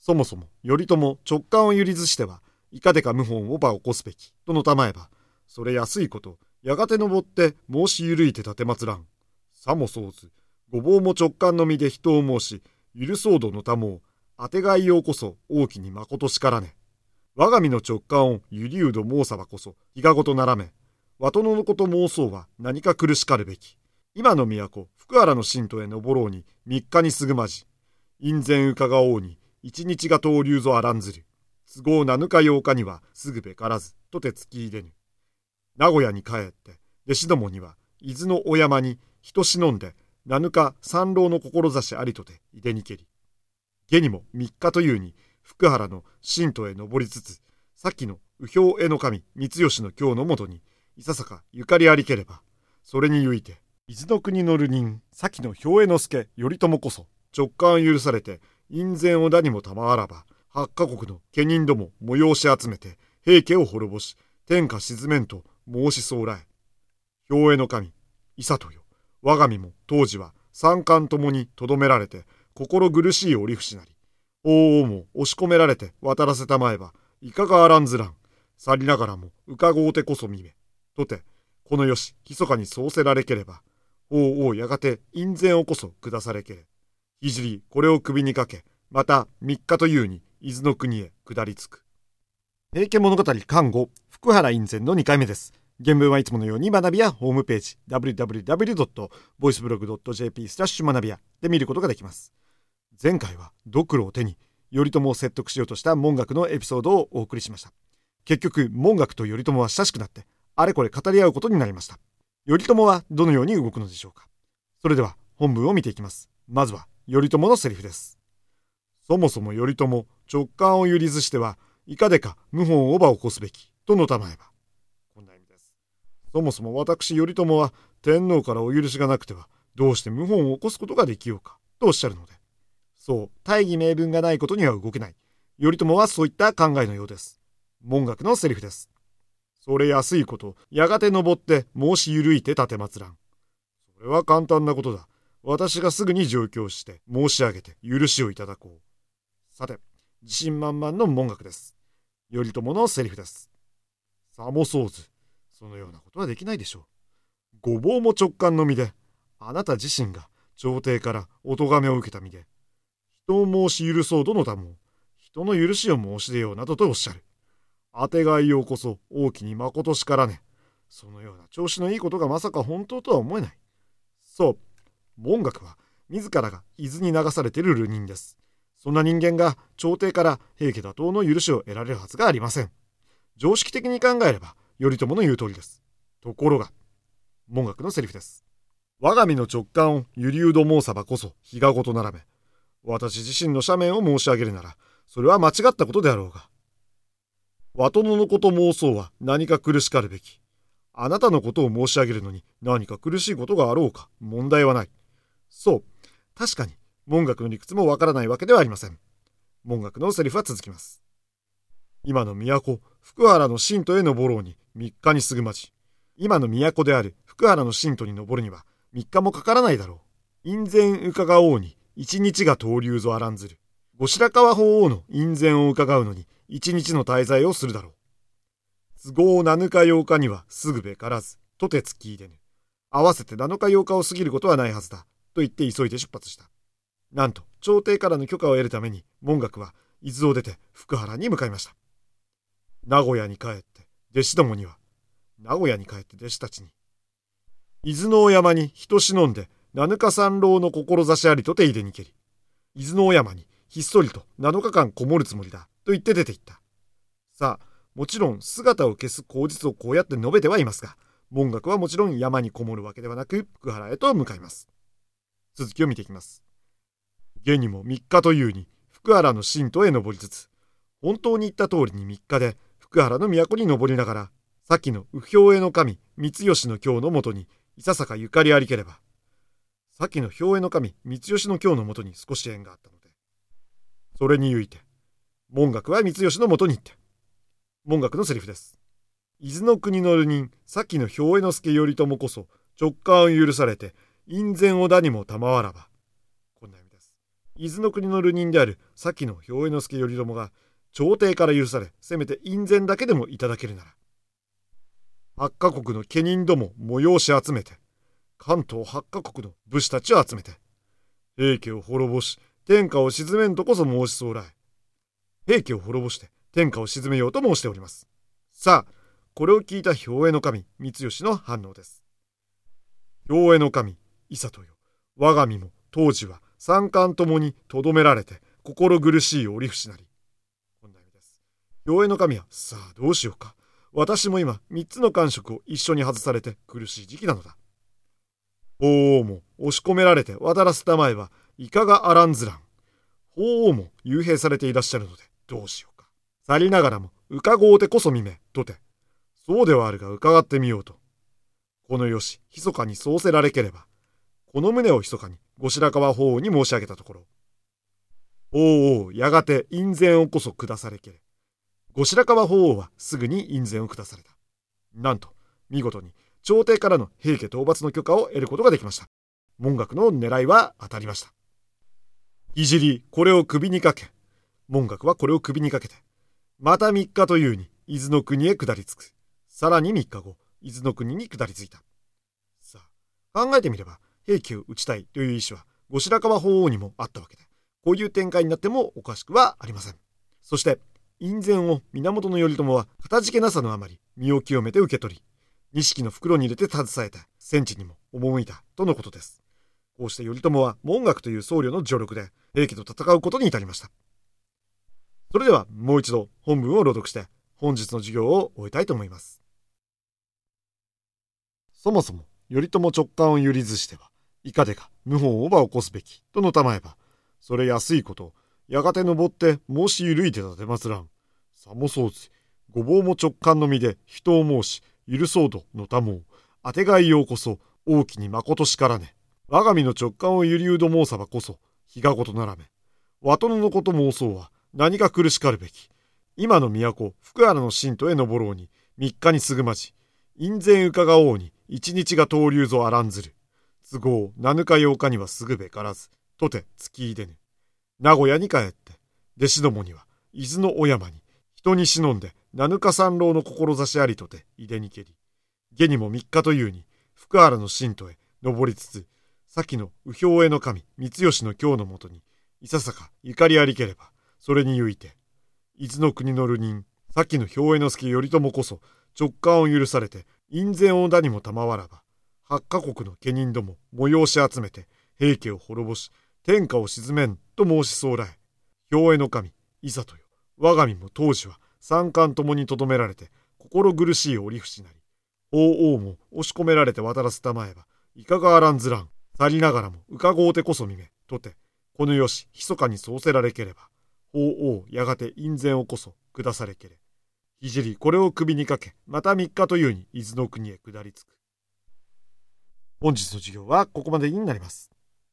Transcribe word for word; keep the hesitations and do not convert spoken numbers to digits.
そもそも頼朝直感を許ずしてはいかでか謀反をば起こすべきとのたまえば、それ安いことやがて登って申しゆるいて立てまつらん。さもそうずごぼうも直感のみで人を申し許そうどのたもうあてがいようこそ大きにまことしからね。我が身の直感をゆりうど申さばこそ日がごとならめ、わとののこと申そうは何か苦しかるべき。今の都福原の神都へ登ろうに三日にすぐまじ、院前伺おうに一日が東流ぞあらんずる。都合七日八日にはすぐべからずとてつきいでぬ。名古屋に帰って弟子どもには伊豆のお山に人忍んで七日三郎の志ありとていでにけり。下にも三日というに福原の神都へ登りつつ、先の右兵衛の神三吉の京のもとにいささかゆかりありければ、それにゆいて伊豆の国の流人先の兵衛之助頼朝こそ直感を許されて院前織田にもたまわらば八カ国の家人ども催し集めて平家を滅ぼし天下沈めんと申しそうらえ。兵衛の神伊佐とよ、我が身も当時は三冠ともにとどめられて心苦しい折伏なり、大王も押し込められて渡らせたまえばいかがあらんずらん。去りながらもうかごうてこそ見めとて、このよし密かにそうせられければ、王王やがて院前をこそ下されけれ。ひじりこれを首にかけ、また三日というに伊豆の国へ下りつく。平家物語巻ご福原院前のにかいめです。原文はいつものように学びやホームページ ダブリューダブリューダブリュードットボイスブログドットジェーピースラッシュ学びやで見ることができます。前回はドクロを手に頼朝を説得しようとした文覚のエピソードをお送りしました。結局文覚と頼朝は親しくなってあれこれ語り合うことになりました。頼朝はどのように動くのでしょうか。それでは本文を見ていきます。まずは頼朝のセリフです。そもそも頼朝直感を許ずしてはいかでか謀反をば起こすべきとのたまえば、こんな意味です。そもそも私頼朝は天皇からお許しがなくてはどうして謀反を起こすことができようかとおっしゃるので、そう大義名分がないことには動けない。頼朝はそういった考えのようです。文覚のセリフです。それ安いことやがて登って申しゆるいて立てまつらん。それは簡単なことだ。私がすぐに上京して申し上げて許しをいただこう。さて、自信満々の文覚です。頼朝のセリフです。さもそうず、そのようなことはできないでしょう。ごぼうも直感の身で、あなた自身が朝廷からお咎めを受けた身で、人を申し許そうどのたも人の許しを申し出ようなどとおっしゃる。あてがいようこそ大きにまことしからね。そのような調子のいいことがまさか本当とは思えない。そう、文覚は自らが伊豆に流されている流人です。そんな人間が朝廷から平家打倒の許しを得られるはずがありません。常識的に考えれば頼朝の言う通りです。ところが、文覚のセリフです。我が身の直感をゆりうど申さばこそ日がごとならめ、私自身の斜面を申し上げるならそれは間違ったことであろうが、わとののこと申そうは何か苦しかるべき。あなたのことを申し上げるのに何か苦しいことがあろうか問題はない。そう、確かに文覚の理屈もわからないわけではありません。文覚のセリフは続きます。今の都福原の神都へ登ろうに三日にすぐまじ。今の都である福原の神都に登るには三日もかからないだろう。院前伺おうに一日が東流ぞあらんずる。後白河法皇の院前を伺うのに一日の滞在をするだろう。都合七日八日にはすぐべからずとてつきいでぬ。合わせて七日八日を過ぎることはないはずだと言って急いで出発した。なんと朝廷からの許可を得るために文覚は伊豆を出て福原に向かいました。名古屋に帰って弟子どもには名古屋に帰って弟子たちに伊豆のお山に人忍んで七日三郎の志ありとていでにけり。伊豆のお山にひっそりと七日間こもるつもりだと言って出て行った。さあもちろん姿を消す口実をこうやって述べてはいますが、文覚はもちろん山にこもるわけではなく福原へと向かいます。続きを見ていきます。現にも三日というに福原の神都へ登りつつ、本当に言った通りに三日で福原の都に登りながら、先の右兵衛の神三吉の京のもとにいささかゆかりありければ、先の兵衛の神三吉の京のもとに少し縁があったので、それにゆいて文覚は三吉のもとに行って、文覚のセリフです。伊豆の国の流人先の兵衛之助頼朝こそ直感を許されて院前織田にもたまわらば、こんな意味です。 伊豆の国の流人である先の兵衛之助頼朝が朝廷から許され、せめて院宣だけでもいただけるなら、八カ国の家人ども催し集めて、関東八カ国の武士たちを集めて、平家を滅ぼし天下を鎮めんとこそ申し候え。平家を滅ぼして天下を鎮めようと申しております。さあ、これを聞いた兵衛の神光義の反応です。兵衛の神伊里よ、我が身も当時は三冠ともにとどめられて心苦しい折伏なり。こんな意味です。兵衛の神は、さあどうしようか。私も今三つの官職を一緒に外されて苦しい時期なのだ。法皇も押し込められて渡らせたまえばいかがあらんずらん。法皇も幽閉されていらっしゃるのでどうしようか。去りながらも伺うてこそ見めとて、そうではあるが伺ってみようと。このよし密かにそうせられければ、この旨を密かに後白河法皇に申し上げたところ、法皇やがて院宣をこそ下されけれ。後白河法皇はすぐに院宣を下された。なんと見事に朝廷からの平家討伐の許可を得ることができました。文覚の狙いは当たりました。いじりこれを首にかけ、文覚はこれを首にかけて、またみっかというに伊豆の国へ下り着く。さらにみっかご、伊豆の国に下り着いた。さあ、考えてみれば、平家を討ちたいという意志は後白河法皇にもあったわけで、こういう展開になってもおかしくはありません。そして、院宣を源頼朝はかたじけなさのあまり身を清めて受け取り、錦の袋に入れて携えて戦地にも赴いたとのことです。こうして頼朝は文覚という僧侶の助力で平家と戦うことに至りました。それではもう一度本文を朗読して本日の授業を終えたいと思います。そもそも頼朝直感を揺りずしてはいかでか謀反をば起こすべきとのたまえば、それ安いことやがて登って申し緩いて立てまつらん。さもそうずごぼうも直感の身で人を申し許そうとのたもう、あてがいようこそ大きにまことしからね。我が身の直感をゆりうど申さばこそ日がごとならめ。わとののこと申そうは何か苦しかるべき。今の都福原の神都へ登ろうに三日にすぐまじ、院宣伺おうに一日が通りうぞあらんずる。都合七日八日にはすぐべからずとて月いでぬ。名古屋に帰って弟子どもには伊豆のお山に人に忍んで七日三郎の志ありとていでにけり、下にも三日というに福原の神都へ登りつつ、先の右兵衛の神光義の京のもとにいささかゆかりありければ、それにゆいて伊豆の国の流人先の兵衛之助頼朝こそ直感を許されて院宣をだにもたまわらば、八カ国の家人ども催し集めて平家を滅ぼし天下を鎮めんと申し候え。兵衛の神伊里よ、我が身も当時は三冠ともにとどめられて心苦しい折伏なり。法皇も押し込められて渡らせたまえばいかがあらんずらん。去りながらも伺うてこそ見めとて、このよし密かにそうせられければ、法皇やがて院宣をこそ下されけれ。ひじりこれを首にかけ、また三日というに伊豆の国へ下りつく。本日の授業はここまでになります。